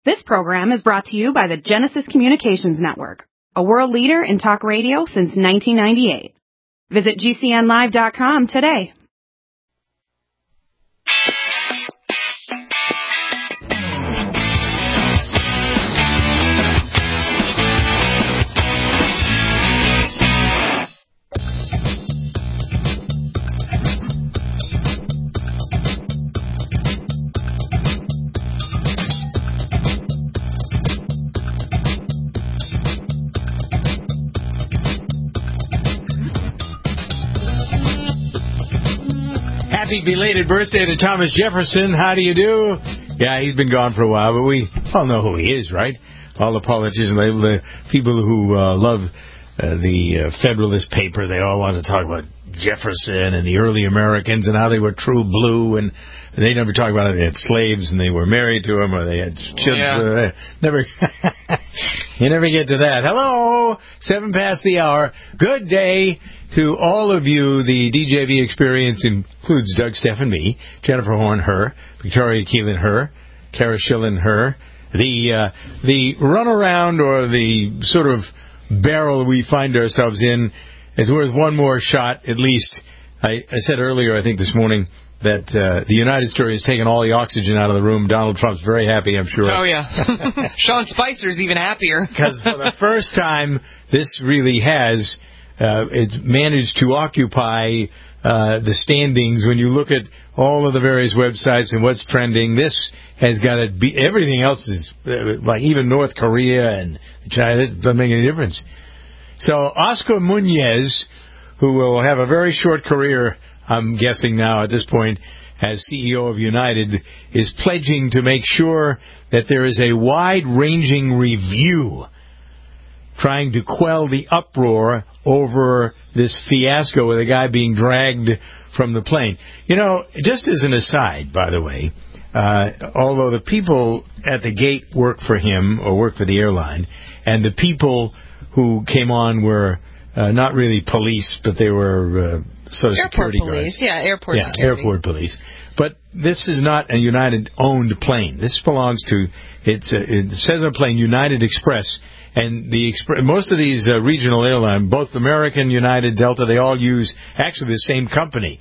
This program is brought to you by the Genesis Communications Network, a world leader in talk radio since 1998. Visit GCNlive.com today. Happy belated birthday to Thomas Jefferson. How do you do? Yeah, he's been gone for a while, but we all know who he is, right? All the politicians, the people who love the Federalist Papers, they all want to talk about Jefferson and the early Americans and how they were true blue, and they never talk about it. They had slaves and they were married to them, or they had children. Never. You never get to that. Hello, 7 past the hour. Good day to all of you. The DJV experience includes Doug Steffen, me, Jennifer Horn, her, Victoria Keelan, her, Kara Schillen, her. The runaround or the sort of barrel we find ourselves in is worth one more shot, at least. I said earlier, I think this morning, that the United story has taken all the oxygen out of the room. Donald Trump's very happy, I'm sure. Oh, yeah. Sean Spicer's even happier. Because for the first time, this really has it's managed to occupy the standings. When you look at all of the various websites and what's trending, this has got to be... Everything else is, like even North Korea and China, it doesn't make any difference. So Oscar Munoz, who will have a very short career, I'm guessing now at this point, as CEO of United, is pledging to make sure that there is a wide-ranging review trying to quell the uproar over this fiasco with a guy being dragged from the plane. You know, just as an aside, by the way, although the people at the gate work for him or work for the airline, and the people who came on were not really police, but they were sort of security guards. Airport security. Airport police. But this is not a United-owned plane. This belongs to, it says on the plane, United Express. And most of these regional airlines, both American, United, Delta, they all use actually the same company.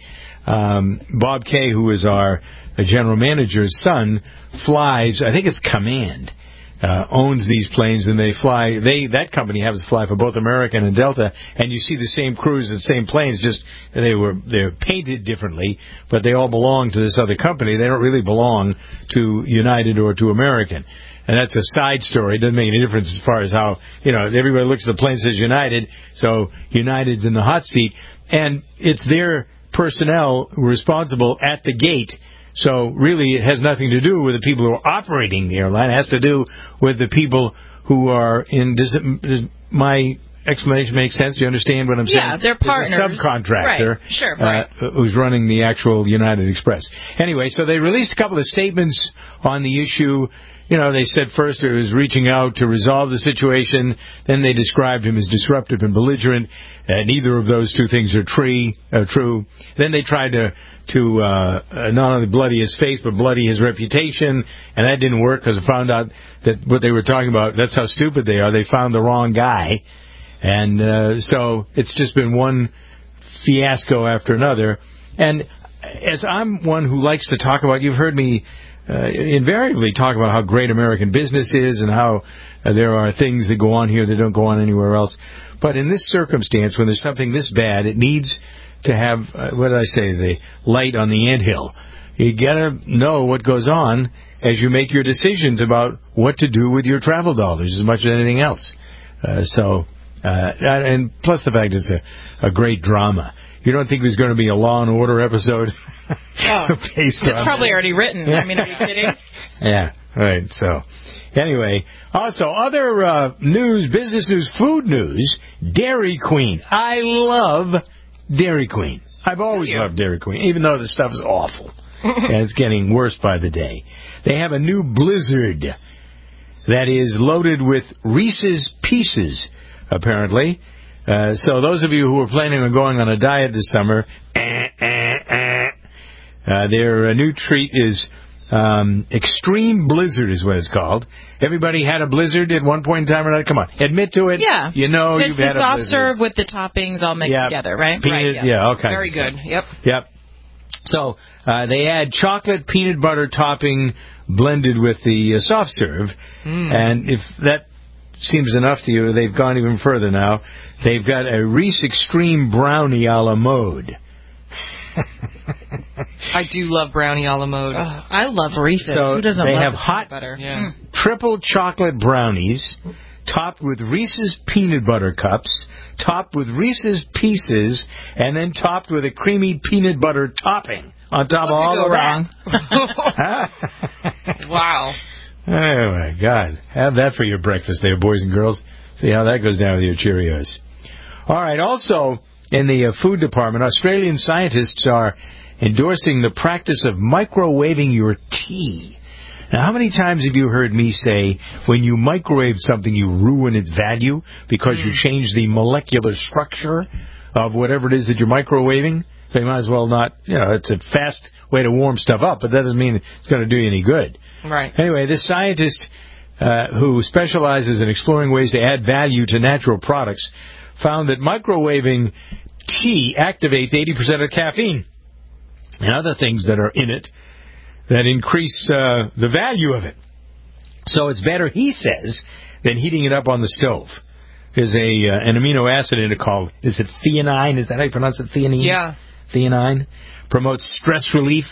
Bob Kay, who is our general manager's son, flies, I think it's Command, owns these planes, and they fly. That company happens to fly for both American and Delta, and you see the same crews and same planes. Just they're painted differently, but they all belong to this other company. They don't really belong to United or to American. And that's a side story. It doesn't make any difference as far as how, everybody looks at the plane and says United, so United's in the hot seat. And it's their personnel responsible at the gate. So really it has nothing to do with the people who are operating the airline. It has to do with the people who are in... Does my explanation make sense? Do you understand what I'm saying? Yeah, they're partners. There's a subcontractor right. Sure, right. Who's running the actual United Express. Anyway, so they released a couple of statements on the issue. They said first it was reaching out to resolve the situation. Then they described him as disruptive and belligerent. Neither of those two things are true. Then they tried to not only bloody his face, but bloody his reputation. And that didn't work because I found out that what they were talking about, that's how stupid they are. They found the wrong guy. And so it's just been one fiasco after another. And as I'm one who likes to talk about, you've heard me invariably talk about how great American business is and how there are things that go on here that don't go on anywhere else. But in this circumstance, when there's something this bad, it needs to have, the light on the anthill. You got to know what goes on as you make your decisions about what to do with your travel dollars as much as anything else. And plus the fact it's a great drama. You don't think there's going to be a Law and Order episode? It's probably already written. I mean, are you kidding? Yeah, right. So, anyway, also other business news, food news, Dairy Queen. I love Dairy Queen. I've always loved Dairy Queen, even though the stuff is awful. And it's getting worse by the day. They have a new Blizzard that is loaded with Reese's Pieces, apparently. So those of you who are planning on going on a diet this summer, their new treat is Extreme Blizzard is what it's called. Everybody had a blizzard at one point in time or another. Come on, admit to it. Yeah. You know you've had a blizzard. It's the soft serve with the toppings all mixed together, right? Peanut, all kinds Very of good. Stuff. Yep. So they add chocolate peanut butter topping blended with the soft serve. And if that seems enough to you, they've gone even further now. They've got a Reese Extreme Brownie a la mode. I do love brownie a la mode. I love Reese's. So who doesn't they love have hot butter? triple chocolate brownies topped with Reese's peanut butter cups, topped with Reese's Pieces, and then topped with a creamy peanut butter topping on top of all of that. Wow. Oh, my God. Have that for your breakfast there, boys and girls. See how that goes down with your Cheerios. All right, also in the food department, Australian scientists are endorsing the practice of microwaving your tea. Now, how many times have you heard me say, when you microwave something, you ruin its value because you change the molecular structure of whatever it is that you're microwaving? So you might as well not, it's a fast way to warm stuff up, but that doesn't mean it's going to do you any good. Right. Anyway, this scientist who specializes in exploring ways to add value to natural products found that microwaving tea activates 80% of caffeine and other things that are in it that increase the value of it. So it's better, he says, than heating it up on the stove. There's an amino acid in it called, is it theanine? Is that how you pronounce it? Theanine? Yeah. Theanine. Promotes stress relief,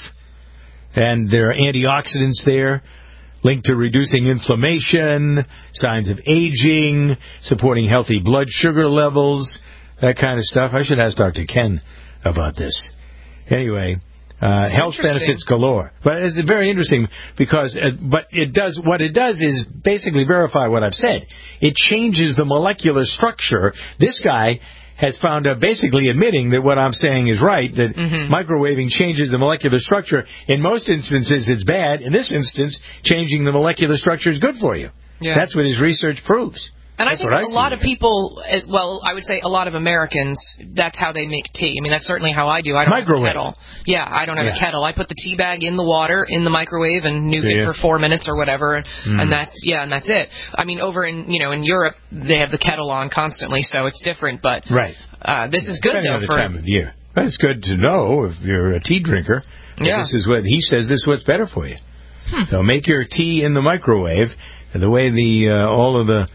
and there are antioxidants there linked to reducing inflammation, signs of aging, supporting healthy blood sugar levels, that kind of stuff. I should ask Dr. Ken about this. Anyway, health benefits galore. But it's very interesting because, what it does is basically verify what I've said. It changes the molecular structure. This guy has found out, basically admitting that what I'm saying is right, that microwaving changes the molecular structure. In most instances, it's bad. In this instance, changing the molecular structure is good for you. Yeah. That's what his research proves. And I think a lot of people, I would say a lot of Americans, that's how they make tea. I mean, that's certainly how I do. I don't have a kettle. Yeah, I don't have a kettle. I put the tea bag in the water, in the microwave, and nuke it for 4 minutes or whatever, and that's it. I mean, over in Europe, they have the kettle on constantly, so it's different. But this is good though for the time of year. But it's good to know if you're a tea drinker. This is what he says. This is what's better for you. So make your tea in the microwave, and the way all of the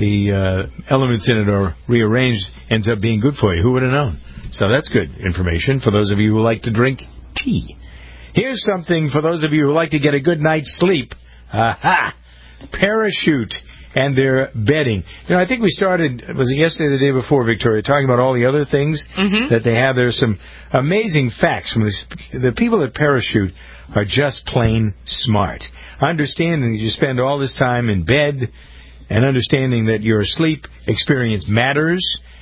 elements in it are rearranged ends up being good for you. Who would have known? So that's good information for those of you who like to drink tea. Here's something for those of you who like to get a good night's sleep. Parachute and their bedding. I think we started, was it yesterday or the day before, Victoria, talking about all the other things that they have. There's some amazing facts from this. The people at Parachute are just plain smart. Understanding that you spend all this time in bed and understanding that your sleep experience matters.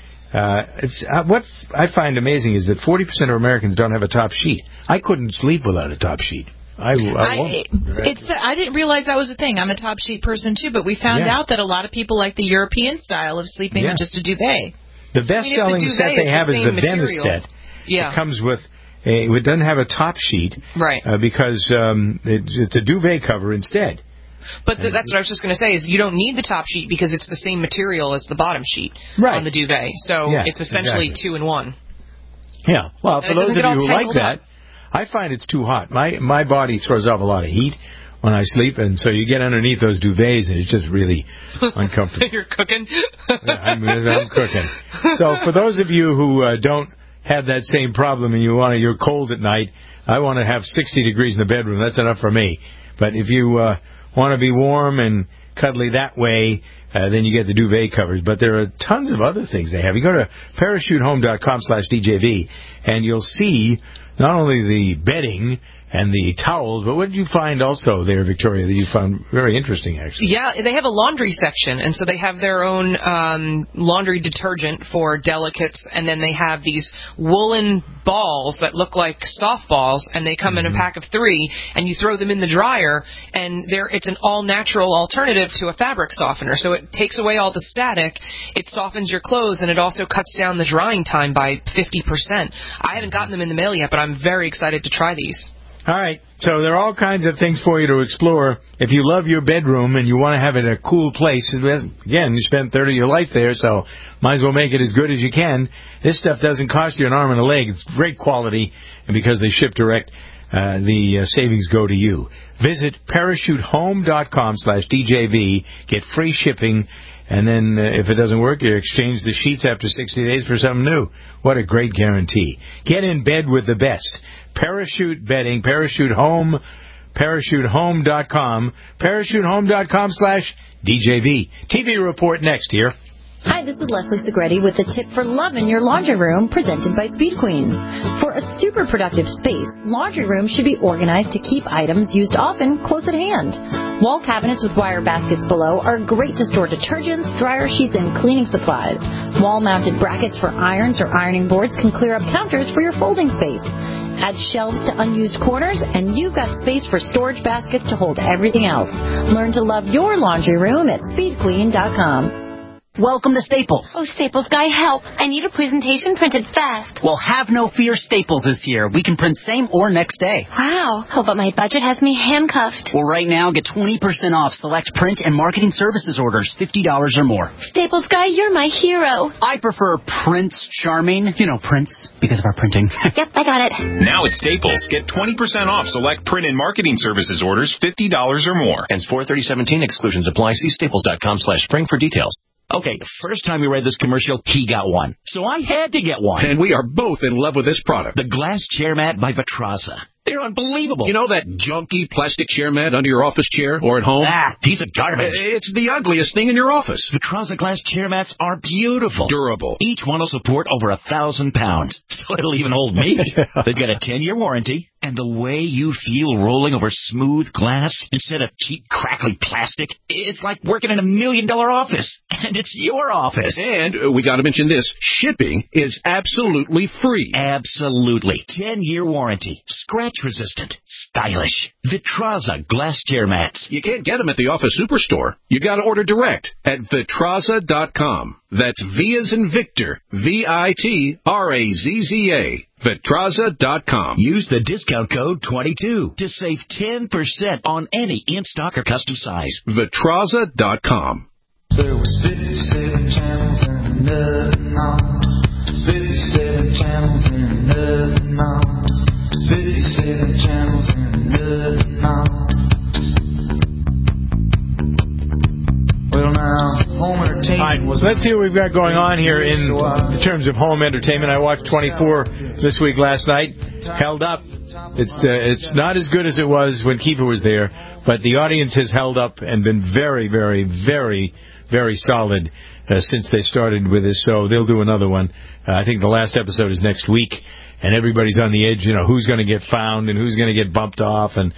What I find amazing is that 40% of Americans don't have a top sheet. I couldn't sleep without a top sheet. I won't. I didn't realize that was a thing. I'm a top sheet person too, but we found out that a lot of people like the European style of sleeping with just a duvet. The best-selling set they have is the Venice set. Yeah. It comes with it doesn't have a top sheet, right? Because it's a duvet cover instead. But that's what I was just going to say, is you don't need the top sheet because it's the same material as the bottom sheet on the duvet. So it's essentially 2 in 1. Yeah. Well, for those of you who like that, I find it's too hot. My body throws off a lot of heat when I sleep, and so you get underneath those duvets, and it's just really uncomfortable. You're cooking? I'm cooking. So for those of you who don't have that same problem and you're cold at night, I want to have 60 degrees in the bedroom. That's enough for me. But if you want to be warm and cuddly that way, then you get the duvet covers. But there are tons of other things they have. You go to parachutehome.com/DJV, and you'll see not only the bedding and the towels, but what did you find also there, Victoria, that you found very interesting, actually? Yeah, they have a laundry section, and so they have their own laundry detergent for delicates, and then they have these woolen balls that look like softballs, and they come in a pack of 3, and you throw them in the dryer, and it's an all-natural alternative to a fabric softener. So it takes away all the static, it softens your clothes, and it also cuts down the drying time by 50%. I haven't gotten them in the mail yet, but I'm very excited to try these. All right. So there are all kinds of things for you to explore. If you love your bedroom and you want to have it a cool place, again, you spent 30 of your life there, so might as well make it as good as you can. This stuff doesn't cost you an arm and a leg. It's great quality, and because they ship direct, the savings go to you. Visit parachutehome.com/DJV. Get free shipping. And then if it doesn't work, you exchange the sheets after 60 days for something new. What a great guarantee. Get in bed with the best. Parachute bedding, Parachute Home, parachutehome.com, parachutehome.com/DJV. TV report next here. Hi, this is Leslie Segretti with a tip for loving your laundry room presented by Speed Queen. For a super productive space, laundry rooms should be organized to keep items used often close at hand. Wall cabinets with wire baskets below are great to store detergents, dryer sheets, and cleaning supplies. Wall-mounted brackets for irons or ironing boards can clear up counters for your folding space. Add shelves to unused corners, and you've got space for storage baskets to hold everything else. Learn to love your laundry room at speedqueen.com. Welcome to Staples. Oh, Staples guy, help. I need a presentation printed fast. Well, have no fear, Staples is here. We can print same or next day. Wow. Oh, but my budget has me handcuffed. Well, right now, get 20% off select print and marketing services orders, $50 or more. Staples guy, you're my hero. I prefer Prince Charming. You know, Prince, because of our printing. Yep, I got it. Now at Staples, get 20% off select print and marketing services orders, $50 or more. Ends 4/30/17. Exclusions apply. See staples.com/spring for details. Okay, the first time we read this commercial, he got one. So I had to get one. And we are both in love with this product. The glass chair mat by Vitraza. They're unbelievable. You know that junky plastic chair mat under your office chair or at home? Ah, piece of garbage. It's the ugliest thing in your office. Vitraza glass chair mats are beautiful. Durable. Each one will support over 1,000 pounds. So it'll even hold me. They've got a 10-year warranty. And the way you feel rolling over smooth glass instead of cheap, crackly plastic, it's like working in $1 million office. And it's your office. And we got to mention this. Shipping is absolutely free. Absolutely. 10-year warranty. Scratch resistant. Stylish. Vitraza glass chair mats. You can't get them at the office superstore. You got to order direct at Vitraza.com. That's V as in Victor. VITRAZZA. Vitraza.com. Use the discount code 22 to save 10% on any in-stock or custom size. Vitraza.com. There was 57 channels and nothing on. 57 channels and nothing on. 57 channels and nothing on. Well, now, home entertainment. All right, well, let's see what we've got going on here in terms of home entertainment. I watched 24 this week last night. Held up. It's not as good as it was when Kiefer was there, but the audience has held up and been very, very, very, very solid since they started with this. So they'll do another one. I think the last episode is next week, and everybody's on the edge. You know, who's going to get found and who's going to get bumped off, and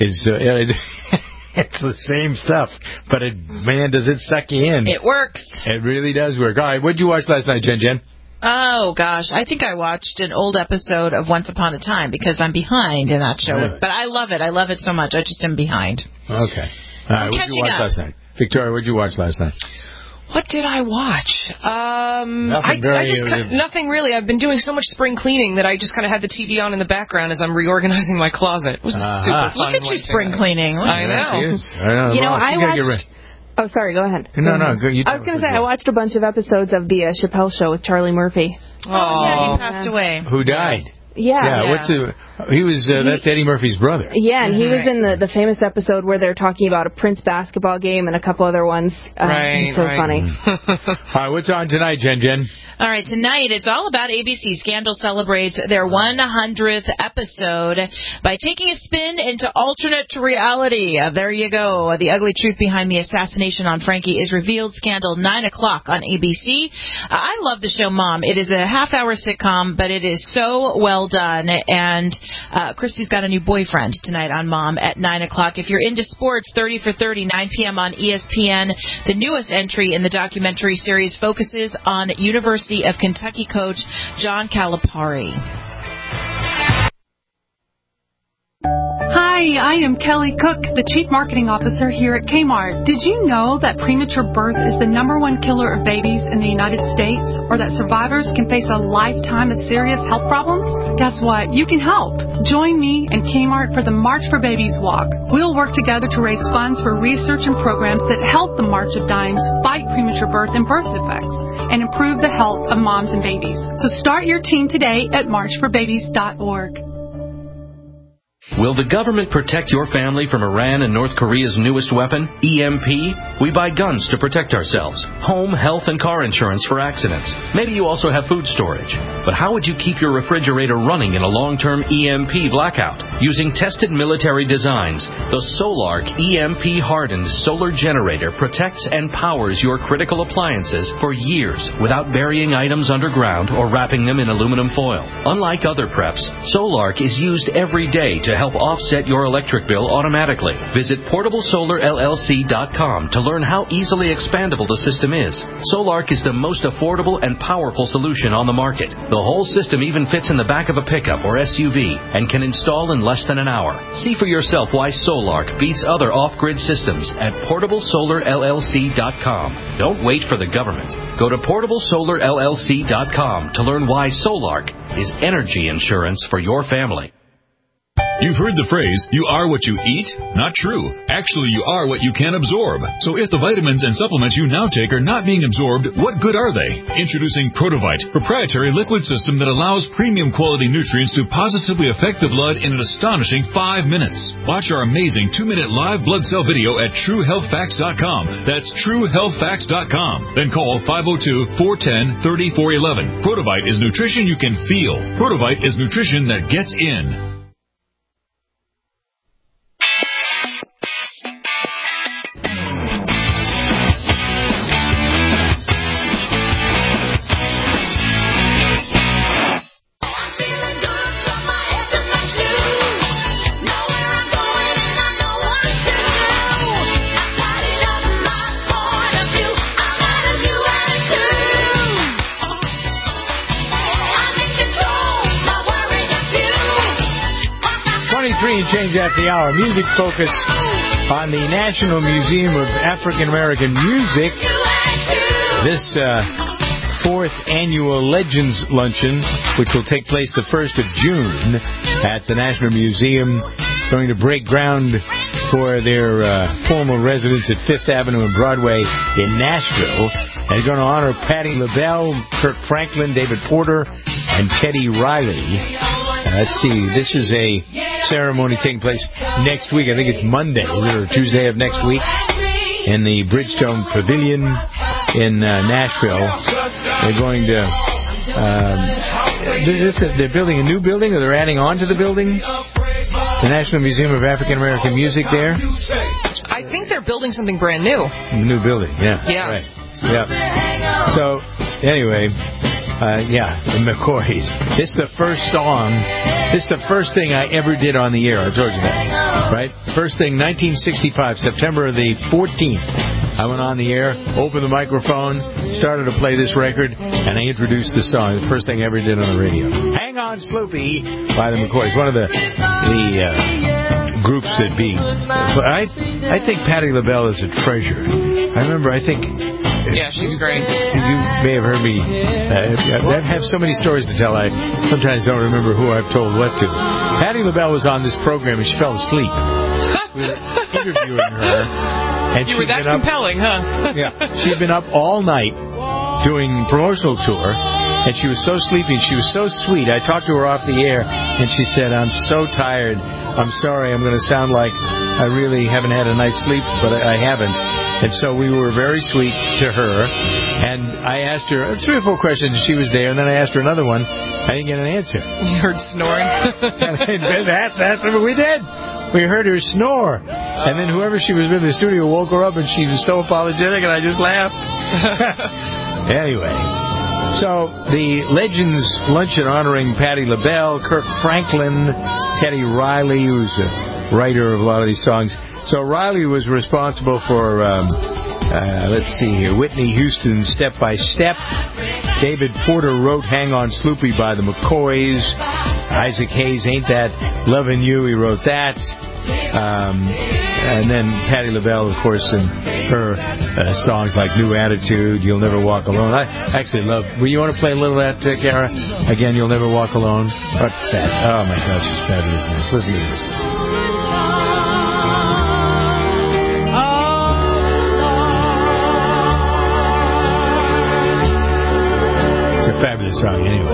it's the same stuff, but man, does it suck you in. It works. It really does work. All right, what did you watch last night, Jen? Oh, gosh. I think I watched an old episode of Once Upon a Time because I'm behind in that show. Really? But I love it. I love it so much. I just am behind. Okay. All right, what did you watch last night? Victoria, what did you watch last night? What did I watch? Nothing nothing really. I've been doing so much spring cleaning that I just kind of had the TV on in the background as I'm reorganizing my closet. It was super fun. Look at you spring cleaning. I know. You know, I watched... Oh, sorry, go ahead. No. I was going to say, I watched a bunch of episodes of the Chappelle Show with Charlie Murphy. Oh, yeah, he passed away. Who died? Yeah. He was that's Eddie Murphy's brother. Yeah, and he was in the famous episode where they're talking about a Prince basketball game and a couple other ones. He's so funny. All right, what's on tonight, Jen? All right, tonight it's all about ABC. Scandal celebrates their 100th episode by taking a spin into alternate reality. There you go. The ugly truth behind the assassination on Frankie is revealed. Scandal, 9 o'clock on ABC. I love the show Mom. It is a half-hour sitcom, but it is so well done. And Christy's got a new boyfriend tonight on Mom at 9 o'clock. If you're into sports, 30 for 30, 9 p.m. on ESPN. The newest entry in the documentary series focuses on University of Kentucky coach John Calipari. Hi, I am Kelly Cook, the Chief Marketing Officer here at Kmart. Did you know that premature birth is the #1 killer of babies in the United States, or that survivors can face a lifetime of serious health problems? Guess what? You can help. Join me and Kmart for the March for Babies Walk. We'll work together to raise funds for research and programs that help the March of Dimes fight premature birth and birth defects and improve the health of moms and babies. So start your team today at marchforbabies.org. Will the government protect your family from Iran and North Korea's newest weapon, EMP? We buy guns to protect ourselves, home, health, and car insurance for accidents. Maybe you also have food storage. But how would you keep your refrigerator running in a long-term EMP blackout? Using tested military designs, the Solark EMP-hardened solar generator protects and powers your critical appliances for years without burying items underground or wrapping them in aluminum foil. Unlike other preps, Solark is used every day to help offset your electric bill automatically. Visit PortableSolarLLC.com to learn how easily expandable the system is. Solark is the most affordable and powerful solution on the market. The whole system even fits in the back of a pickup or SUV and can install in less than an hour. See for yourself why Solark beats other off-grid systems at PortableSolarLLC.com. Don't wait for the government. Go to PortableSolarLLC.com to learn why Solark is energy insurance for your family. You've heard the phrase, you are what you eat? Not true. Actually, you are what you can absorb. So if the vitamins and supplements you now take are not being absorbed, what good are they? Introducing Protovite, proprietary liquid system that allows premium quality nutrients to positively affect the blood in an astonishing 5 minutes. Watch our amazing 2-minute live blood cell video at TrueHealthFacts.com. That's TrueHealthFacts.com. Then call 502-410-3411. Protovite is nutrition you can feel. Protovite is nutrition that gets in. 23 and change after the hour. Music focus on the National Museum of African American Music. This fourth annual Legends Luncheon, which will take place the 1st of June at the National Museum, going to break ground for their formal residence at Fifth Avenue and Broadway in Nashville. And going to honor Patti LaBelle, Kirk Franklin, David Porter, and Teddy Riley. Let's see, this is a ceremony taking place next week. I think it's Monday or Tuesday of next week in the Bridgestone Pavilion in Nashville. They're going to... they're building a new building, or they're adding on to the building? The National Museum of African American Music there? I think they're building something brand new. New building, yeah. Yeah. Right. Yeah. So, anyway... the McCoys. This is the first song. This is the first thing I ever did on the air. I told you that. Right? First thing, 1965, September the 14th. I went on the air, opened the microphone, started to play this record, and I introduced the song. The first thing I ever did on the radio. Hang On Sloopy by the McCoys. One of the groups that be. I think Patti LaBelle is a treasure. I think... Yeah, she's great. You may have heard me. I have so many stories to tell. I sometimes don't remember who I've told what to. Patti LaBelle was on this program and she fell asleep. We were interviewing her. And you were that compelling, huh? Yeah. She'd been up all night doing promotional tour, and she was so sleepy. She was so sweet. I talked to her off the air, and she said, "I'm so tired. I'm sorry. I'm going to sound like I really haven't had a night's sleep, but I haven't." And so we were very sweet to her. And I asked her 3 or 4 questions, and she was there. And then I asked her another one. I didn't get an answer. You heard snoring? That's what we did. We heard her snore. And then whoever she was with in the studio woke her up, and she was so apologetic, and I just laughed. Anyway. So the Legends Luncheon honoring Patti LaBelle, Kirk Franklin, Teddy Riley, who's a writer of a lot of these songs. So Riley was responsible for, let's see here, Whitney Houston's Step by Step. David Porter wrote Hang On Sloopy by the McCoys. Isaac Hayes, Ain't That Lovin' You, he wrote that. And then Patti LaBelle, of course, and her songs like New Attitude, You'll Never Walk Alone. I actually love... Well, you want to play a little of that, Kara? Again, You'll Never Walk Alone. What's that? Oh, my gosh, it's fabulous. Listen to this. It's a fabulous song anyway.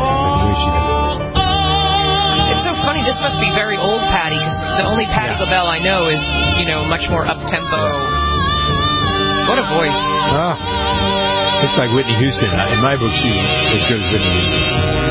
It's so funny. This must be very old Patti, because the only Patti LaBelle I know is, much more up-tempo. What a voice. Oh, it's like Whitney Houston. In my book, she's as good as Whitney Houston.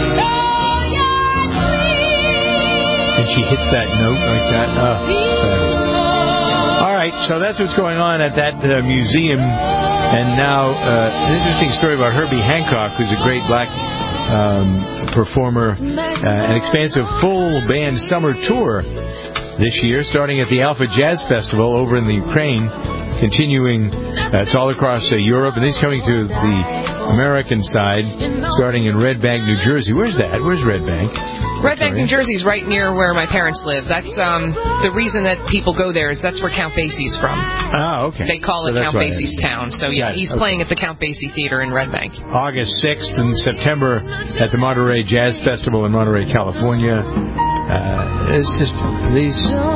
And she hits that note like that. Oh, all right, so that's what's going on at that museum. And now, an interesting story about Herbie Hancock, who's a great black performer, an expansive full-band summer tour this year, starting at the Alpha Jazz Festival over in the Ukraine, continuing, it's all across Europe, and he's coming to the American side, starting in Red Bank, New Jersey. Where's that? Where's Red Bank? Red Bank, New Jersey is right near where my parents live. That's the reason that people go there is that's where Count Basie's from. Ah, okay. They call it Count Basie's town. So, yeah, he's playing at the Count Basie Theater in Red Bank. August 6th and September at the Monterey Jazz Festival in Monterey, California. It's just these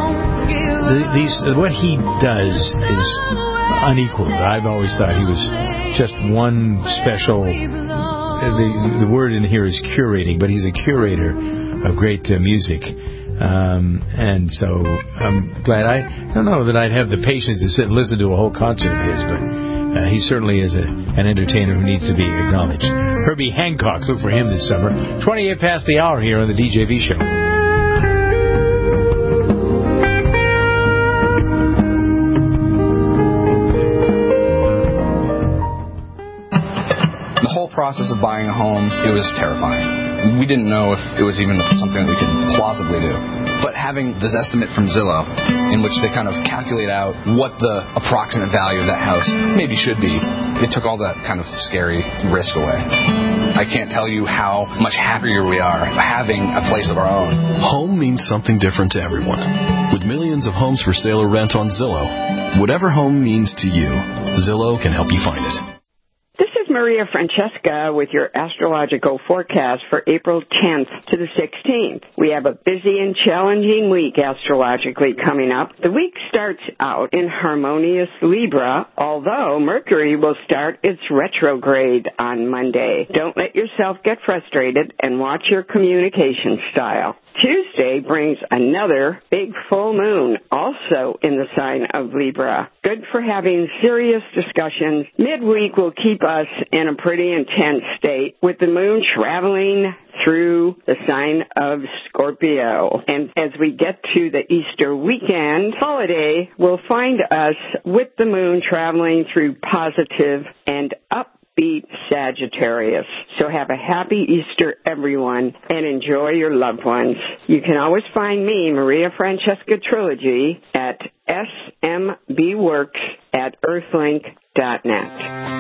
what he does is unequaled. I've always thought he was just one special. The word in here is curating, but he's a curator of great music. And so I'm glad. I don't know that I'd have the patience to sit and listen to a whole concert of his, but he certainly is an entertainer who needs to be acknowledged. Herbie Hancock, look for him this summer. 28 past the hour here on the DJV Show. The whole process of buying a home, it was terrifying. We didn't know if it was even something that we could plausibly do. But having this estimate from Zillow, in which they kind of calculate out what the approximate value of that house maybe should be, it took all that kind of scary risk away. I can't tell you how much happier we are having a place of our own. Home means something different to everyone. With millions of homes for sale or rent on Zillow, whatever home means to you, Zillow can help you find it. Maria Francesca with your astrological forecast for April 10th to the 16th. We have a busy and challenging week astrologically coming up. The week starts out in harmonious Libra, although Mercury will start its retrograde on Monday. Don't let yourself get frustrated and watch your communication style. Tuesday brings another big full moon, also in the sign of Libra. Good for having serious discussions. Midweek will keep us in a pretty intense state, with the moon traveling through the sign of Scorpio. And as we get to the Easter weekend holiday, we'll find us with the moon traveling through positive and upbeat Sagittarius. So have a happy Easter, everyone, and enjoy your loved ones. You can always find me, Maria Francesca Trilogy, at smbworks@earthlink.net.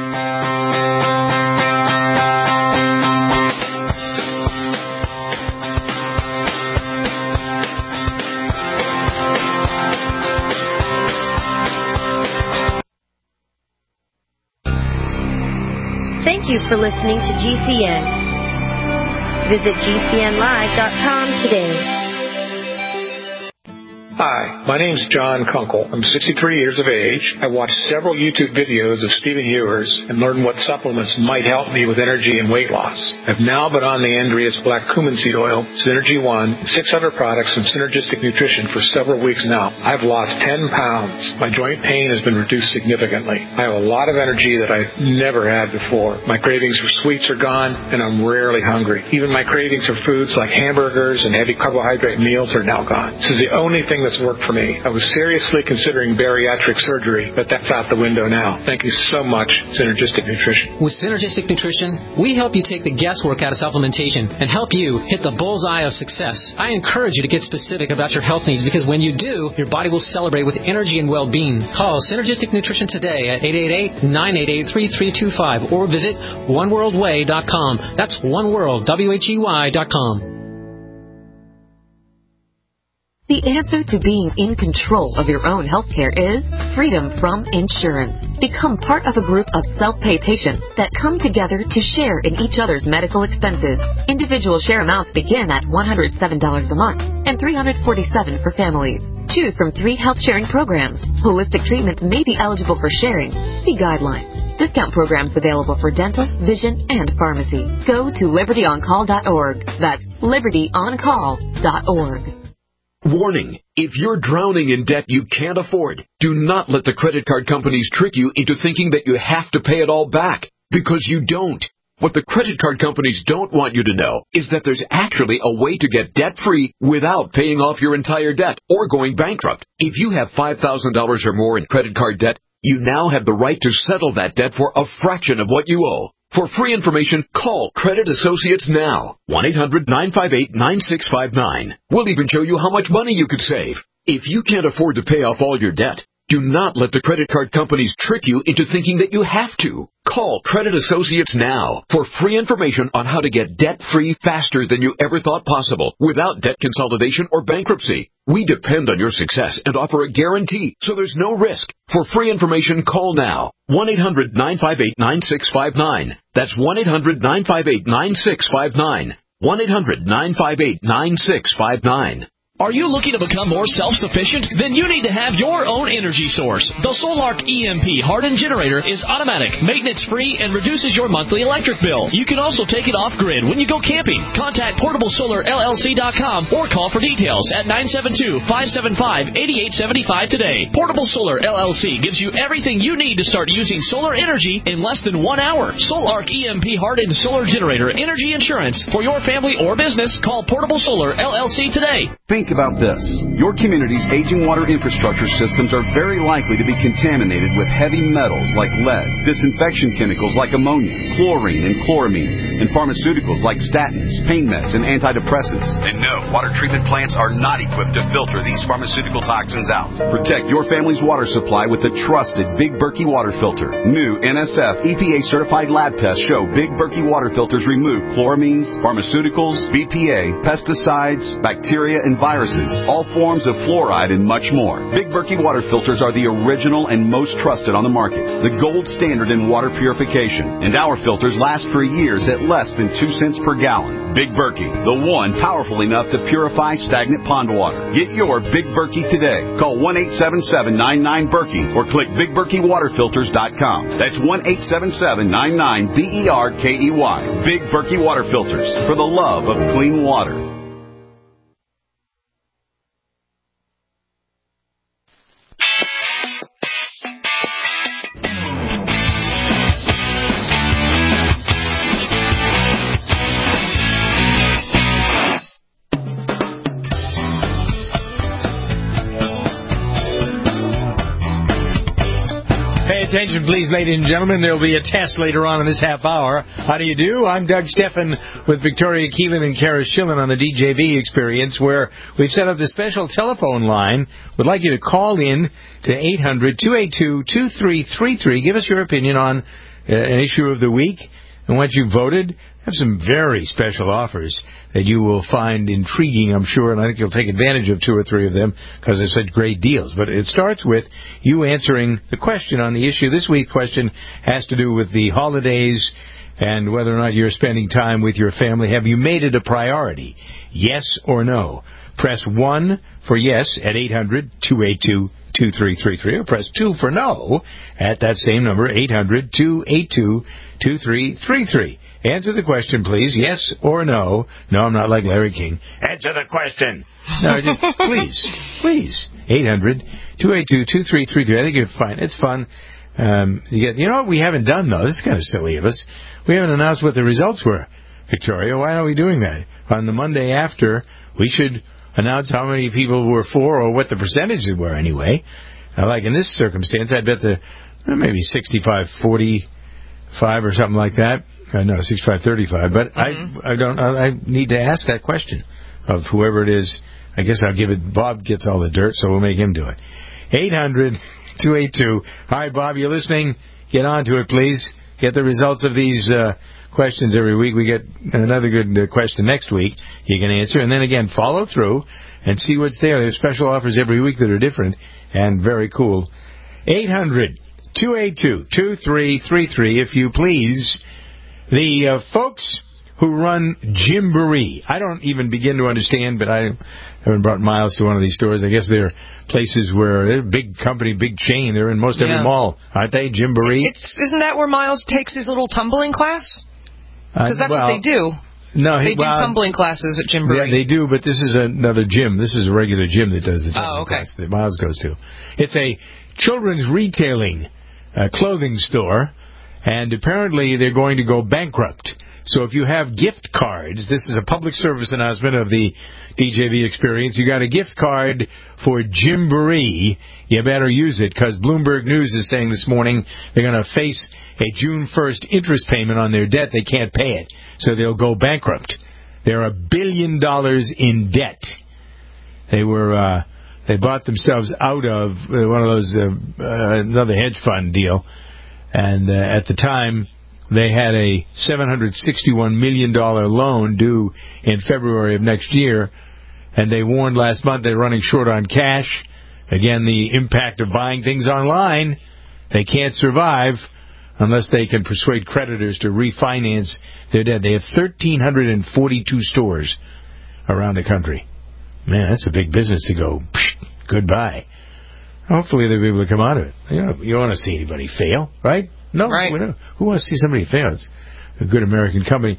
Thank you for listening to GCN. Visit GCNlive.com today. Hi, my name's John Kunkel. I'm 63 years of age. I watched several YouTube videos of Stephen Ewers and learned what supplements might help me with energy and weight loss. I've now been on the Andreas Black Cumin Seed Oil, Synergy One, and 6 other products from Synergistic Nutrition for several weeks now. I've lost 10 pounds. My joint pain has been reduced significantly. I have a lot of energy that I've never had before. My cravings for sweets are gone, and I'm rarely hungry. Even my cravings for foods like hamburgers and heavy carbohydrate meals are now gone. This is the only thing that's worked for me. I was seriously considering bariatric surgery, but that's out the window now. Thank you so much, Synergistic Nutrition. With Synergistic Nutrition, we help you take the guesswork out of supplementation and help you hit the bullseye of success. I encourage you to get specific about your health needs, because when you do, your body will celebrate with energy and well-being. Call Synergistic Nutrition today at 888-988-3325 or visit oneworldway.com. That's oneworld, WHEY.com. The answer to being in control of your own healthcare is freedom from insurance. Become part of a group of self-pay patients that come together to share in each other's medical expenses. Individual share amounts begin at $107 a month and $347 for families. Choose from 3 health-sharing programs. Holistic treatments may be eligible for sharing. See guidelines. Discount programs available for dental, vision, and pharmacy. Go to libertyoncall.org. That's libertyoncall.org. Warning, if you're drowning in debt you can't afford, do not let the credit card companies trick you into thinking that you have to pay it all back, because you don't. What the credit card companies don't want you to know is that there's actually a way to get debt-free without paying off your entire debt or going bankrupt. If you have $5,000 or more in credit card debt, you now have the right to settle that debt for a fraction of what you owe. For free information, call Credit Associates now. 1-800-958-9659. We'll even show you how much money you could save. If you can't afford to pay off all your debt, do not let the credit card companies trick you into thinking that you have to. Call Credit Associates now for free information on how to get debt-free faster than you ever thought possible without debt consolidation or bankruptcy. We depend on your success and offer a guarantee, so there's no risk. For free information, call now. 1-800-958-9659. That's 1-800-958-9659. 1-800-958-9659. Are you looking to become more self-sufficient? Then you need to have your own energy source. The Solark EMP hardened generator is automatic, maintenance-free, and reduces your monthly electric bill. You can also take it off-grid when you go camping. Contact PortableSolarLLC.com or call for details at 972-575-8875 today. Portable Solar LLC gives you everything you need to start using solar energy in less than 1 hour. Solark EMP hardened solar generator energy insurance for your family or business. Call Portable Solar LLC today. Think about this. Your community's aging water infrastructure systems are very likely to be contaminated with heavy metals like lead, disinfection chemicals like ammonia, chlorine and chloramines, and pharmaceuticals like statins, pain meds, and antidepressants. And no, water treatment plants are not equipped to filter these pharmaceutical toxins out. Protect your family's water supply with the trusted Big Berkey water filter. New NSF EPA-certified lab tests show Big Berkey water filters remove chloramines, pharmaceuticals, BPA, pesticides, bacteria, and viruses, all forms of fluoride, and much more. Big Berkey water filters are the original and most trusted on the market, the gold standard in water purification, and our filters last for years at less than 2 cents per gallon. Big Berkey, the one powerful enough to purify stagnant pond water. Get your Big Berkey today. Call 1-877-99-BERKEY or click BigBerkeyWaterFilters.com. That's 1-877-99-BERKEY. Big Berkey Water Filters, for the love of clean water. Attention, please, ladies and gentlemen. There will be a test later on in this half hour. How do you do? I'm Doug Steffen with Victoria Keelan and Kara Schillen on the DJV Experience, where we've set up this special telephone line. We'd like you to call in to 800-282-2333. Give us your opinion on an issue of the week and what you voted. Have some very special offers that you will find intriguing, I'm sure, and I think you'll take advantage of 2 or 3 of them because they're such great deals. But it starts with you answering the question on the issue. This week's question has to do with the holidays and whether or not you're spending time with your family. Have you made it a priority? Yes or no? Press 1 for yes at 800-282-2333, or press 2 for no at that same number, 800-282-2333. Answer the question, please. Yes or no. No, I'm not like Larry King. Answer the question. No, just please. 800-282-2333. I think you'll find it's fun. You know what we haven't done, though? This is kind of silly of us. We haven't announced what the results were. Victoria, why aren't we doing that? On the Monday after, we should announce how many people were for, or what the percentages were anyway. Like in this circumstance, I bet maybe 65-45 or something like that. No, 65-35. But I need to ask that question of whoever it is. I guess I'll give it. Bob gets all the dirt, so we'll make him do it. 800-282. All right, Bob, you're listening. Get on to it, please. get the results of these questions every week. We get another good question next week you can answer, and then again follow through and see what's there. There's special offers every week that are different and very cool. 800-282-2333, if you please. The folks who run Gymboree, I don't even begin to understand, but I haven't brought Miles to one of these stores. I guess they're places where they're a big company, big chain. They're in most every mall, aren't they, Gymboree? Isn't that where Miles takes his little tumbling class? Because that's what they do. No, they do tumbling classes at Gymboree. Yeah, they do, but this is another gym. This is a regular gym that does the tumbling class that Miles goes to. It's a children's retailing clothing store, and apparently they're going to go bankrupt. So if you have gift cards, this is a public service announcement of the DJV experience. You got a gift card for Gymboree, you better use it, because Bloomberg News is saying this morning they're going to face a June 1st interest payment on their debt. They can't pay it, so they'll go bankrupt. They're $1 billion in debt. They bought themselves out of one of those another hedge fund deal, and at the time they had a $761 million loan due in February of next year, and they warned last month they're running short on cash. Again, the impact of buying things online. They can't survive unless they can persuade creditors to refinance their debt. They have 1,342 stores around the country. Man, that's a big business to go, goodbye. Hopefully they'll be able to come out of it. You don't want to see anybody fail, right? No, right. Who wants to see somebody fail? It's a good American company.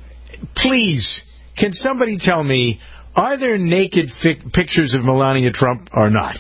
Please, can somebody tell me, are there naked pictures of Melania Trump or not?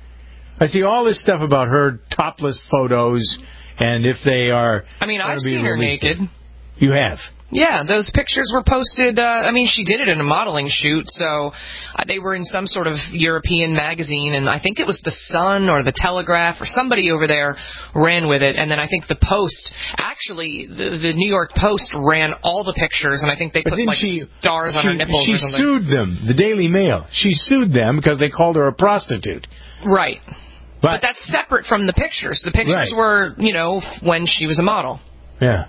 I see all this stuff about her topless photos, and if they are... I mean, I've seen her naked. You have? Yeah, those pictures were posted. She did it in a modeling shoot, so they were in some sort of European magazine, and I think it was The Sun or The Telegraph or somebody over there ran with it, and then I think the Post, actually, the New York Post ran all the pictures, and I think they put stars on her nipples or something. She sued them, the Daily Mail. She sued them because they called her a prostitute. Right. But that's separate from the pictures. The pictures were, when she was a model. Yeah.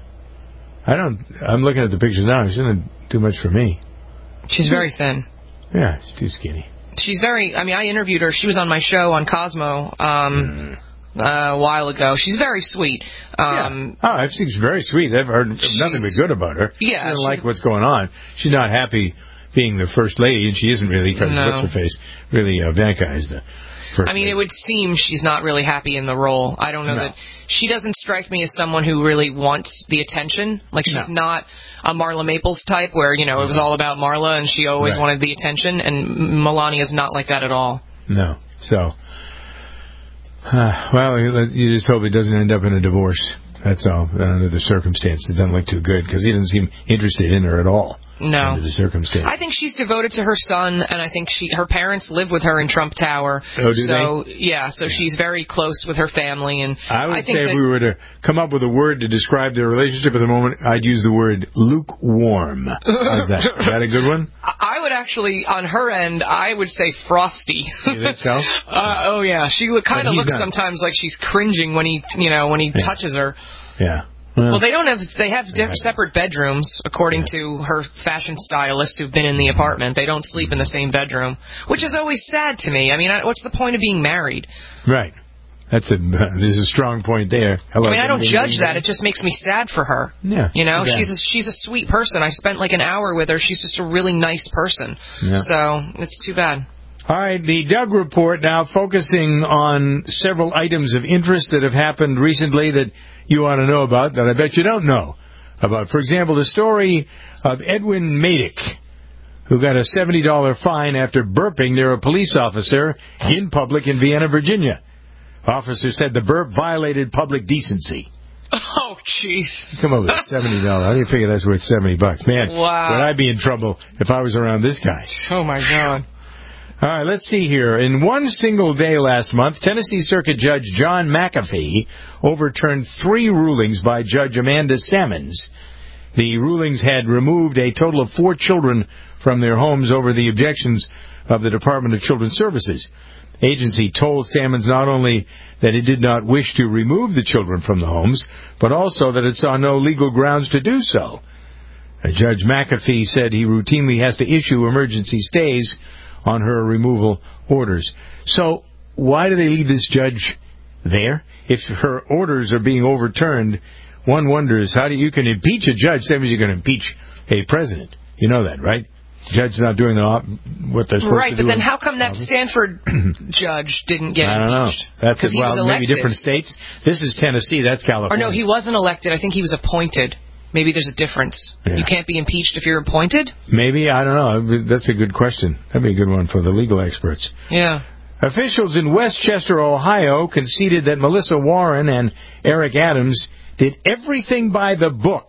I'm looking at the pictures now. She doesn't do much for me. She's very thin. Yeah, she's too skinny. She's very... I interviewed her. She was on my show on Cosmo a while ago. She's very sweet. I think she's very sweet. I've heard nothing but good about her. Yeah. She doesn't like what's going on. She's not happy being the first lady, and she isn't really, because what's-her-face, really Ivanka is the... it would seem she's not really happy in the role. I don't know that she doesn't strike me as someone who really wants the attention. Like, she's not a Marla Maples type where, it was all about Marla and she always wanted the attention, and Melania's not like that at all. No. So, you just hope it doesn't end up in a divorce. That's all. Under the circumstances, it doesn't look too good because he doesn't seem interested in her at all. No. Under the circumstances. I think she's devoted to her son, and I think her parents live with her in Trump Tower. Oh, do they? Yeah, so she's very close with her family. And I would say if we were to come up with a word to describe their relationship at the moment, I'd use the word lukewarm. How's that? Is that a good one? I would actually, on her end, I would say frosty. You think so? Oh, yeah. She kind of looks sometimes like she's cringing when he touches her. Yeah. Well, they have separate bedrooms, according to her fashion stylists who've been in the apartment. They don't sleep in the same bedroom, which is always sad to me. What's the point of being married? Right. There's a strong point there. I don't judge that. It just makes me sad for her. Yeah. She's a sweet person. I spent like an hour with her. She's just a really nice person. Yeah. So it's too bad. All right, the Doug Report now focusing on several items of interest that have happened recently that you ought to know about, that I bet you don't know about. For example, the story of Edwin Madick, who got a $70 fine after burping near a police officer in public in Vienna, Virginia. Officer said the burp violated public decency. Oh, jeez. Come up with $70. How do you figure that's worth $70? Man, wow. Would I be in trouble if I was around this guy? Oh, my God. All right, let's see here. In one single day last month, Tennessee Circuit Judge John McAfee overturned 3 rulings by Judge Amanda Sammons. The rulings had removed a total of 4 children from their homes over the objections of the Department of Children's Services. agency told Sammons not only that it did not wish to remove the children from the homes, but also that it saw no legal grounds to do so. Judge McAfee said he routinely has to issue emergency stays on her removal orders. So why do they leave this judge there? If her orders are being overturned, one wonders how you can impeach a judge, same as you can impeach a president. You know that, right? Judge not doing what they're supposed to do. Right, but then how come that Stanford judge didn't get impeached? I don't know. That's he was maybe different states. This is Tennessee. That's California. Or no, he wasn't elected. I think he was appointed. Maybe there's a difference. Yeah. You can't be impeached if you're appointed? Maybe. I don't know. That's a good question. That'd be a good one for the legal experts. Yeah. Officials in Westchester, Ohio, conceded that Melissa Warren and Eric Adams did everything by the book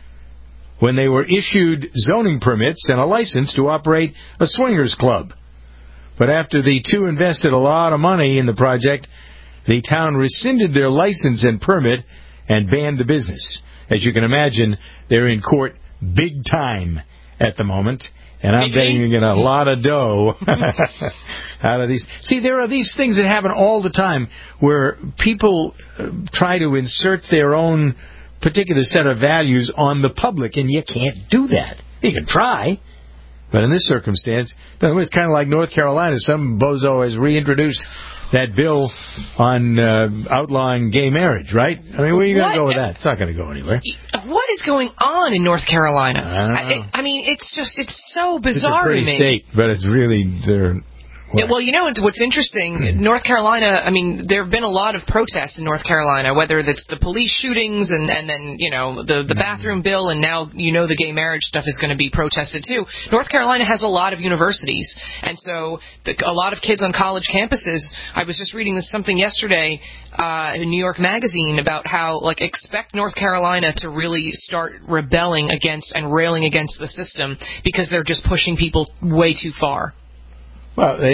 when they were issued zoning permits and a license to operate a swingers club. But after the two invested a lot of money in the project, the town rescinded their license and permit and banned the business. As you can imagine, they're in court big time at the moment, and I'm betting you get a lot of dough out of these. See, there are these things that happen all the time where people try to insert their own particular set of values on the public, and you can't do that. You can try, but in this circumstance, it's kind of like North Carolina. Some bozo has reintroduced that bill on outlawing gay marriage, right? I mean, where are you going to go with that? It's not going to go anywhere. What is going on in North Carolina? I don't know. I mean, it's so bizarre to me. It's a pretty state, but it's really... Yeah, well, you know what's interesting? North Carolina, I mean, there have been a lot of protests in North Carolina, whether it's the police shootings and then, the bathroom bill, and now, the gay marriage stuff is going to be protested too. North Carolina has a lot of universities, and so a lot of kids on college campuses, I was just reading something yesterday in New York Magazine about how, expect North Carolina to really start rebelling against and railing against the system because they're just pushing people way too far. Well, they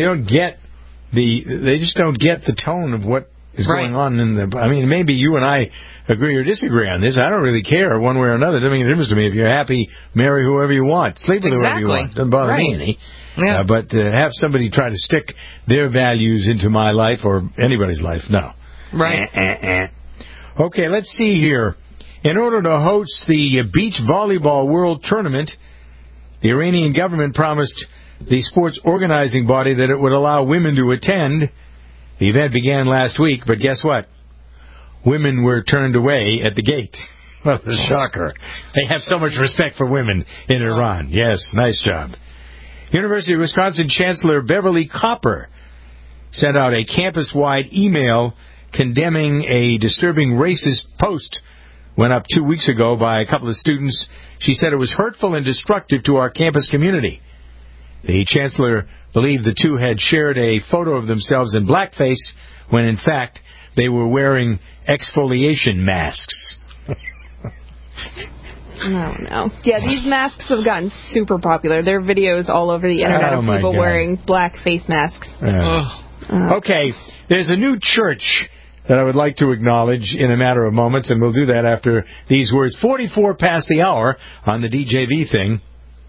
just don't get the tone of what is going on in the... I mean, maybe you and I agree or disagree on this. I don't really care one way or another. It doesn't make any difference to me. If you're happy, marry whoever you want. Sleep with whoever you want. Doesn't bother me any. Yeah. But to have somebody try to stick their values into my life or anybody's life, no. Right. Okay, let's see here. In order to host the Beach Volleyball World Tournament, the Iranian government promised the sports organizing body that it would allow women to attend. The event began last week, but guess what? Women were turned away at the gate. What a shocker. They have so much respect for women in Iran. Yes, nice job. University of Wisconsin Chancellor Beverly Copper sent out a campus-wide email condemning a disturbing racist post went up 2 weeks ago by a couple of students. She said it was hurtful and destructive to our campus community. The chancellor believed the two had shared a photo of themselves in blackface when, in fact, they were wearing exfoliation masks. I don't know. Yeah, these masks have gotten super popular. There are videos all over the internet of people wearing black face masks. Okay, there's a new church that I would like to acknowledge in a matter of moments, and we'll do that after these words. 44 past the hour on the DJV thing.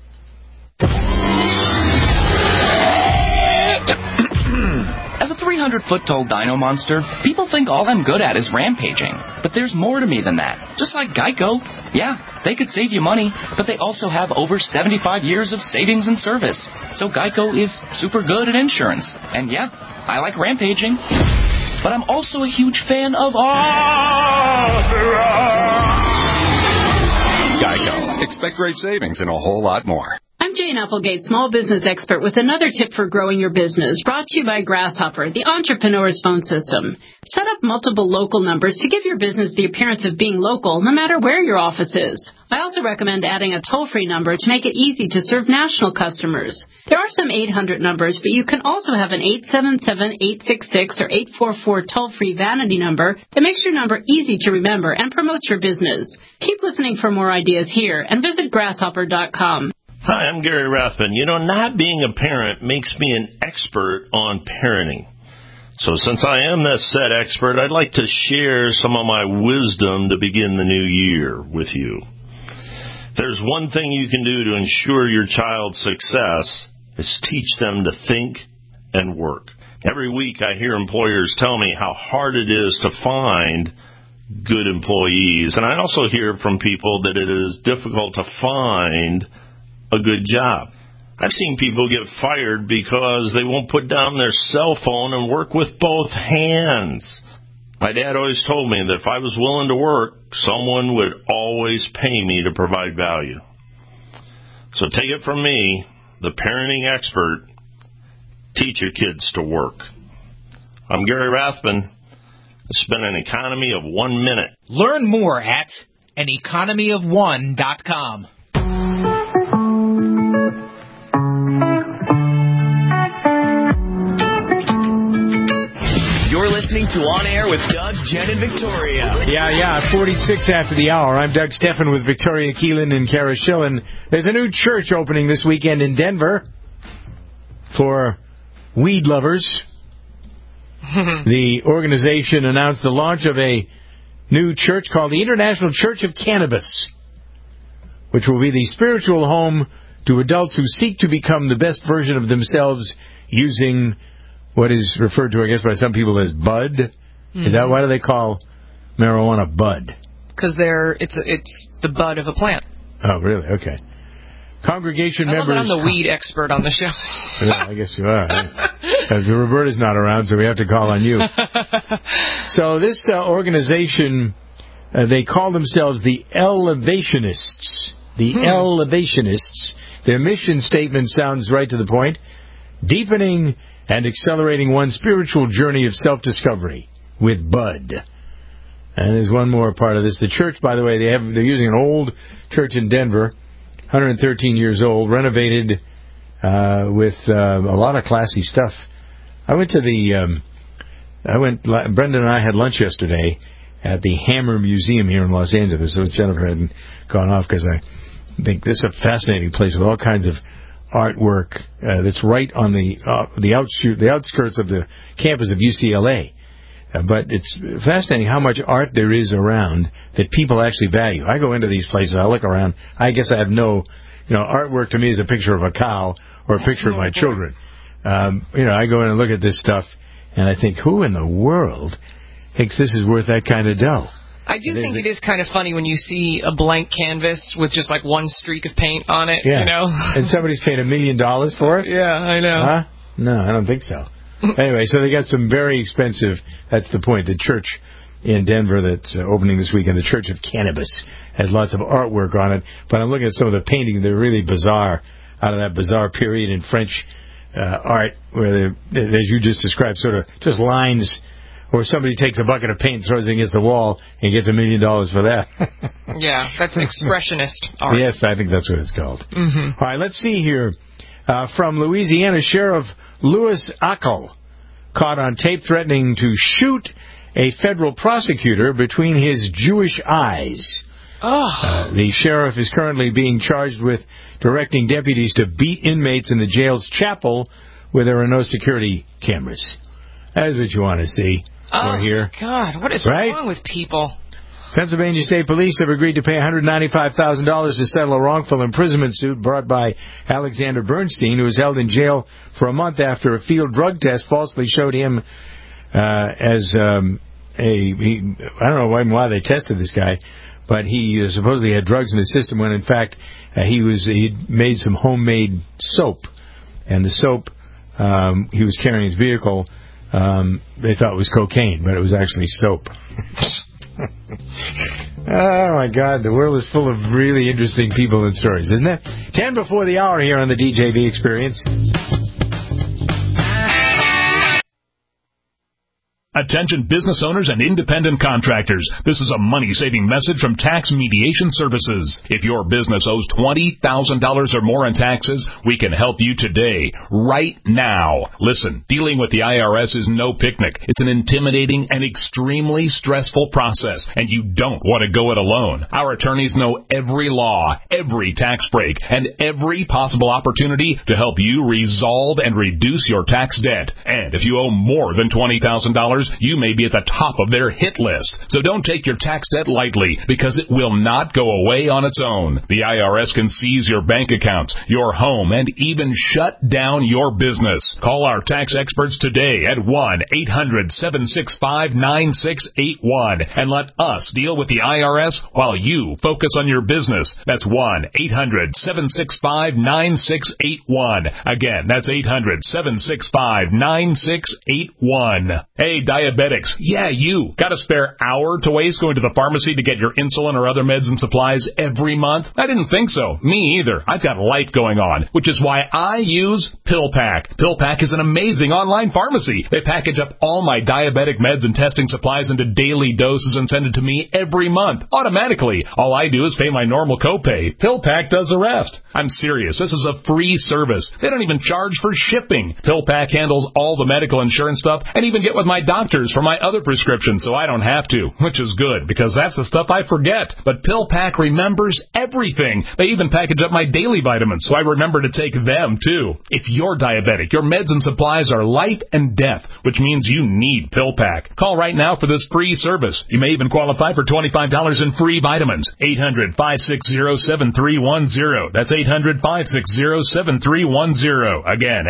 As a 300-foot-tall dino monster, people think all I'm good at is rampaging. But there's more to me than that. Just like Geico. Yeah, they could save you money, but they also have over 75 years of savings and service. So Geico is super good at insurance. And yeah, I like rampaging. But I'm also a huge fan of Geico. Expect great savings and a whole lot more. I'm Jane Applegate, small business expert, with another tip for growing your business, brought to you by Grasshopper, the entrepreneur's phone system. Set up multiple local numbers to give your business the appearance of being local, no matter where your office is. I also recommend adding a toll-free number to make it easy to serve national customers. There are some 800 numbers, but you can also have an 877-866 or 844 toll-free vanity number that makes your number easy to remember and promotes your business. Keep listening for more ideas here and visit grasshopper.com. Hi, I'm Gary Rathman. Not being a parent makes me an expert on parenting. So since I am that said expert, I'd like to share some of my wisdom to begin the new year with you. There's one thing you can do to ensure your child's success is teach them to think and work. Every week I hear employers tell me how hard it is to find good employees. And I also hear from people that it is difficult to find a good job. I've seen people get fired because they won't put down their cell phone and work with both hands. My dad always told me that if I was willing to work, someone would always pay me to provide value. So take it from me, the parenting expert, teach your kids to work. I'm Gary Rathbun. It's been an economy of 1 minute. Learn more at aneconomyof1.com. You're listening to On Air with Doug, Jen, and Victoria. Yeah, 46 after the hour. I'm Doug Steffen with Victoria Keelan and Kara Schillen. There's a new church opening this weekend in Denver for weed lovers. The organization announced the launch of a new church called the International Church of Cannabis, which will be the spiritual home to adults who seek to become the best version of themselves using what is referred to, I guess, by some people as bud. Mm-hmm. Is that, why do they call marijuana bud? Because it's the bud of a plant. Oh, really? Okay. Congregation members. I'm the weed expert on the show. Yeah, I guess you are. Roberta's not around, so we have to call on you. So this organization, they call themselves the Elevationists. The Elevationists. Their mission statement sounds right to the point. Deepening and accelerating one's spiritual journey of self-discovery with Bud. And there's one more part of this. The church, by the way, they're using an old church in Denver, 113 years old, renovated with a lot of classy stuff. Brendan and I had lunch yesterday at the Hammer Museum here in Los Angeles. So Jennifer hadn't gone off because I think this is a fascinating place with all kinds of artwork that's right on the outskirts of the campus of UCLA. But it's fascinating how much art there is around that people actually value. I go into these places, I look around, I guess I have artwork to me is a picture of a cow or a picture of my children. I go in and look at this stuff, and I think, who in the world thinks this is worth that kind of dough? I do think it is kind of funny when you see a blank canvas with just like one streak of paint on it, And somebody's paying $1 million for it? Yeah, I know. Huh? No, I don't think so. Anyway, so they got some very expensive, that's the point, the church in Denver that's opening this weekend, the Church of Cannabis, has lots of artwork on it. But I'm looking at some of the paintings, they're really bizarre, out of that bizarre period in French art, where they're, as you just described, sort of just lines, or somebody takes a bucket of paint and throws it against the wall and gets $1 million for that. Yeah, that's expressionist art. Yes, I think that's what it's called. Mm-hmm. All right, let's see here. From Louisiana, Sheriff Louis Ackel caught on tape threatening to shoot a federal prosecutor between his Jewish eyes. The sheriff is currently being charged with directing deputies to beat inmates in the jail's chapel where there are no security cameras. That's what you want to see or hear. Oh, God, what is wrong with people? Pennsylvania State Police have agreed to pay $195,000 to settle a wrongful imprisonment suit brought by Alexander Bernstein, who was held in jail for a month after a field drug test falsely showed him I don't know why they tested this guy, but he supposedly had drugs in his system when in fact he'd made some homemade soap, and the soap he was carrying in his vehicle, they thought was cocaine, but it was actually soap. Oh, my God. The world is full of really interesting people and stories, isn't it? 10 before the hour here on the DJV Experience. Attention business owners and independent contractors. This is a money-saving message from Tax Mediation Services. If your business owes $20,000 or more in taxes, we can help you today, right now. Listen, dealing with the IRS is no picnic. It's an intimidating and extremely stressful process, and you don't want to go it alone. Our attorneys know every law, every tax break, and every possible opportunity to help you resolve and reduce your tax debt. And if you owe more than $20,000, customers, you may be at the top of their hit list. So don't take your tax debt lightly, because it will not go away on its own. The IRS can seize your bank accounts, your home, and even shut down your business. Call our tax experts today at 1-800-765-9681 and let us deal with the IRS while you focus on your business. That's 1-800-765-9681. Again, that's 800-765-9681. Hey, diabetics. Yeah, you. Got a spare hour to waste going to the pharmacy to get your insulin or other meds and supplies every month? I didn't think so. Me either. I've got life going on, which is why I use PillPack. PillPack is an amazing online pharmacy. They package up all my diabetic meds and testing supplies into daily doses and send it to me every month, automatically. All I do is pay my normal copay. PillPack does the rest. I'm serious. This is a free service. They don't even charge for shipping. PillPack handles all the medical insurance stuff and even get with my doctors for my other prescriptions so I don't have to, which is good because that's the stuff I forget. But PillPack remembers everything. They even package up my daily vitamins so I remember to take them too. If you're diabetic, your meds and supplies are life and death, which means you need PillPack. Call right now for this free service. You may even qualify for $25 in free vitamins. 800-560-7310. That's 800-560-7310. Again,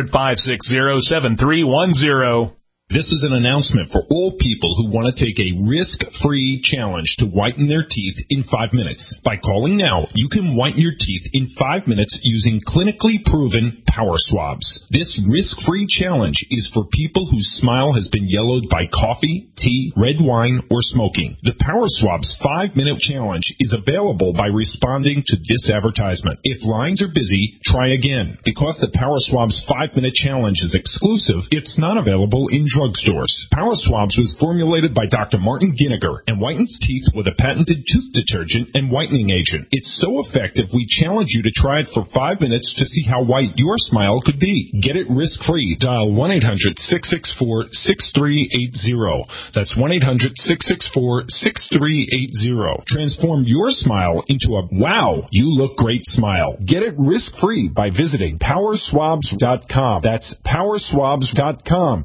800-560-7310. This is an announcement for all people who want to take a risk-free challenge to whiten their teeth in 5 minutes. By calling now, you can whiten your teeth in 5 minutes using clinically proven Power Swabs. This risk-free challenge is for people whose smile has been yellowed by coffee, tea, red wine, or smoking. The Power Swabs 5-minute challenge is available by responding to this advertisement. If lines are busy, try again. Because the Power Swabs 5-minute challenge is exclusive, it's not available in drugstores. Power Swabs was formulated by Dr. Martin Ginniger and whitens teeth with a patented tooth detergent and whitening agent. It's so effective, we challenge you to try it for 5 minutes to see how white your smile could be. Get it risk-free. Dial 1-800-664-6380. That's 1-800-664-6380. Transform your smile into a wow, you look great smile. Get it risk-free by visiting powerswabs.com. That's powerswabs.com.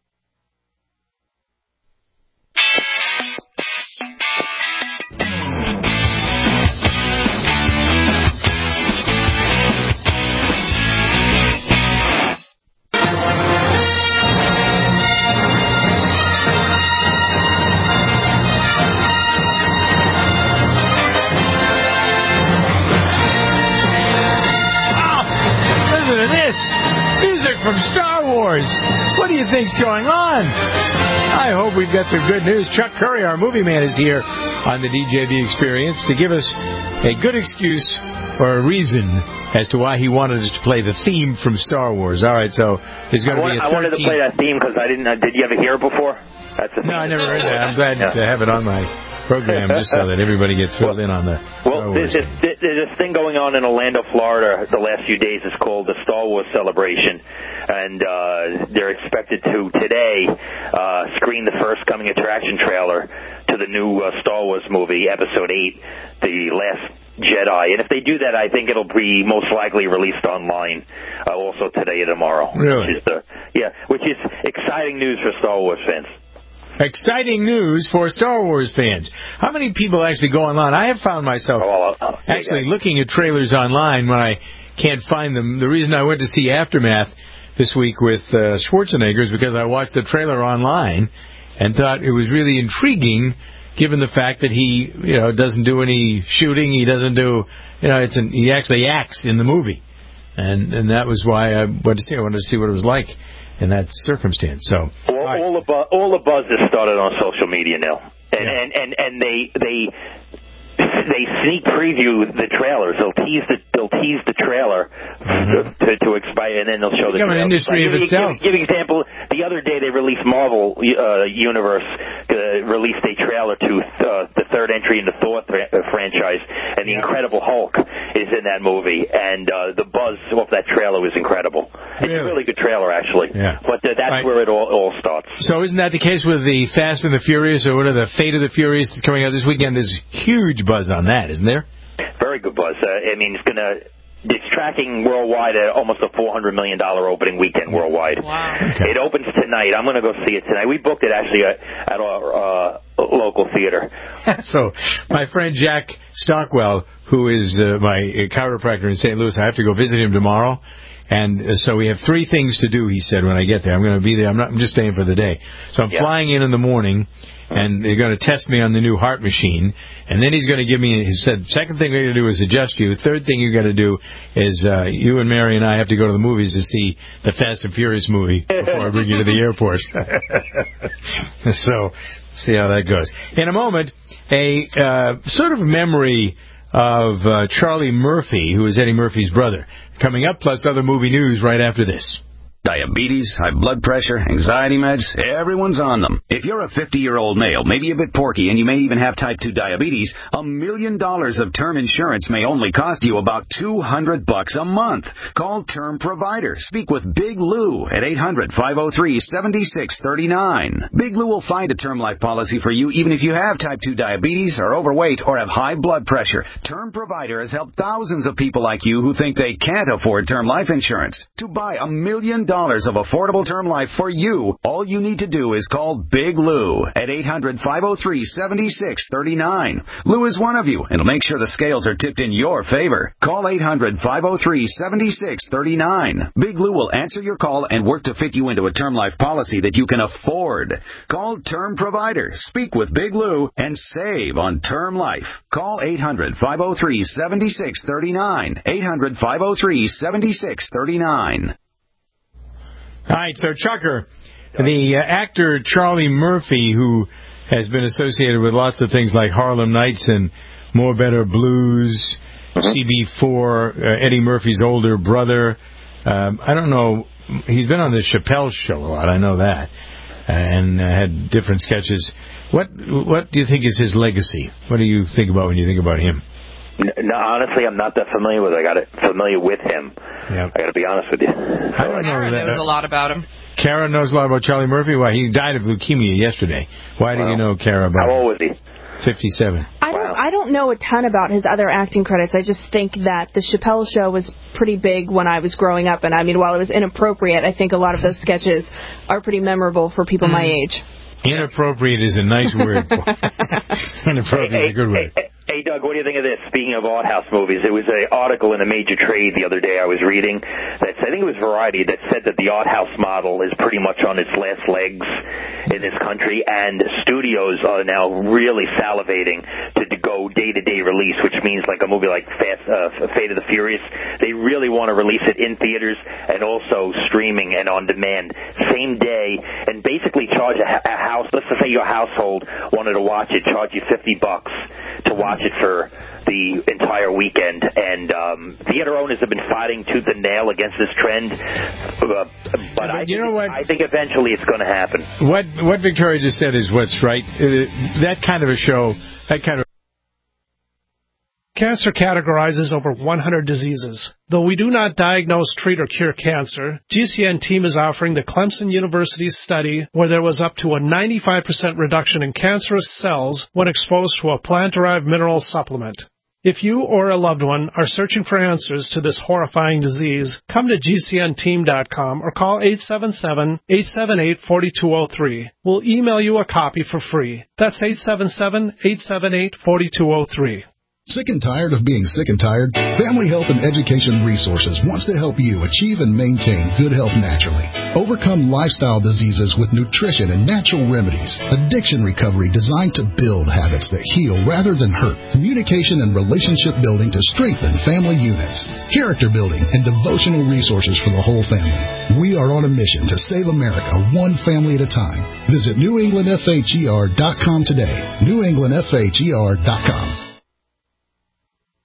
From Star Wars. What do you think's going on? I hope we've got some good news. Chuck Curry, our movie man, is here on the DJB Experience to give us a good excuse or a reason as to why he wanted us to play the theme from Star Wars. All right, so there's going to be a 13th... I wanted to play that theme because I didn't... Did you ever hear it before? That's the theme. No, I never heard that. I'm glad to have it on my program just so that everybody gets filled in on the Star Wars. There's this thing going on in Orlando, Florida the last few days. It's called the Star Wars Celebration, and they're expected to today screen the first coming attraction trailer to the new Star Wars movie, Episode 8, The Last Jedi. And if they do that, I think it'll be most likely released online also today or tomorrow. Really? Which is exciting news for Star Wars fans. Exciting news for Star Wars fans. How many people actually go online? I have found myself actually looking at trailers online when I can't find them. The reason I went to see Aftermath this week with Schwarzenegger is because I watched the trailer online and thought it was really intriguing, given the fact that he, doesn't do any shooting. He doesn't do, he actually acts in the movie, and that was why I went to see. I wanted to see what it was like in that circumstance. So all the buzz is started on social media now, and they sneak preview the trailers. They'll tease the trailer to expire, and then they'll show the trailer. An industry of itself. Give an example. The other day they released Marvel Universe released a trailer to the third entry in the Thor franchise, and the Incredible Hulk is in that movie, and the buzz off that trailer was incredible. It's a really good trailer, actually. Yeah. But that's where it all starts. So isn't that the case with the Fast and the Furious, or what are the Fate of the Furious that's coming out this weekend? There's huge buzz on that, isn't there? Very good buzz. It's going to it's tracking worldwide at almost a $400 million opening weekend worldwide. Wow. Okay. It opens tonight. I'm going to go see it tonight. We booked it actually at our local theater. So my friend Jack Stockwell, who is my chiropractor in St. Louis, I have to go visit him tomorrow. And so we have 3 things to do, he said, when I get there. I'm going to be there. I'm just staying for the day. So I'm flying in the morning, and they're going to test me on the new heart machine. And then he's going to give me, he said, second thing we're going to do is adjust you. Third thing you're going to do is you and Mary and I have to go to the movies to see the Fast and Furious movie before I bring you to the airport. So see how that goes. In a moment, a sort of memory of Charlie Murphy, who is Eddie Murphy's brother, coming up, plus other movie news right after this. Diabetes, high blood pressure, anxiety meds, everyone's on them. If you're a 50-year-old male, maybe a bit porky, and you may even have type 2 diabetes, $1 million of term insurance may only cost you about $200 a month. Call Term Provider. Speak with Big Lou at 800-503-7639. Big Lou will find a term life policy for you even if you have type 2 diabetes, are overweight, or have high blood pressure. Term Provider has helped thousands of people like you who think they can't afford term life insurance. To buy $1 million of affordable term life for you, all you need to do is call Big Lou at 800-503-7639. Lou is one of you, and will make sure the scales are tipped in your favor. Call 800-503-7639. Big Lou will answer your call and work to fit you into a term life policy that you can afford. Call Term Provider. Speak with Big Lou and save on term life. Call 800-503-7639. 800-503-7639. All right, so Chucker, the actor Charlie Murphy, who has been associated with lots of things like Harlem Nights and More Better Blues, CB4, Eddie Murphy's older brother. I don't know. He's been on the Chappelle Show a lot. I know that, and had different sketches. What do you think is his legacy? What do you think about when you think about him? No, honestly, I'm not that familiar with it. I got familiar with him. Yep. I got to be honest with you. I don't know. Karen knows a lot about him. Kara knows a lot about Charlie Murphy. Why? He died of leukemia yesterday. Why do you know, Kara, about How old was he? 57. I don't know a ton about his other acting credits. I just think that the Chappelle Show was pretty big when I was growing up. And, I mean, while it was inappropriate, I think a lot of those sketches are pretty memorable for people my age. Inappropriate is a nice word. Inappropriate is a good word. Hey, Doug, what do you think of this? Speaking of art house movies, there was an article in a major trade the other day I was reading that I think it was Variety that said that the art house model is pretty much on its last legs in this country, and studios are now really salivating to go day-to-day release, which means like a movie like Fate of the Furious. They really want to release it in theaters and also streaming and on demand same day, and basically charge a house. Let's just say your household wanted to watch it, charge you $50 to watch it for the entire weekend, and theater owners have been fighting tooth and nail against this trend, but I think eventually it's going to happen. What Victoria just said is what's right. That kind of a show, that kind of Cancer categorizes over 100 diseases. Though we do not diagnose, treat, or cure cancer, GCN team is offering the Clemson University study where there was up to a 95% reduction in cancerous cells when exposed to a plant-derived mineral supplement. If you or a loved one are searching for answers to this horrifying disease, come to GCNteam.com or call 877-878-4203. We'll email you a copy for free. That's 877-878-4203. Sick and tired of being sick and tired? Family Health and Education Resources wants to help you achieve and maintain good health naturally. Overcome lifestyle diseases with nutrition and natural remedies. Addiction recovery designed to build habits that heal rather than hurt. Communication and relationship building to strengthen family units. Character building and devotional resources for the whole family. We are on a mission to save America one family at a time. Visit NewEnglandFHER.com today. NewEnglandFHER.com.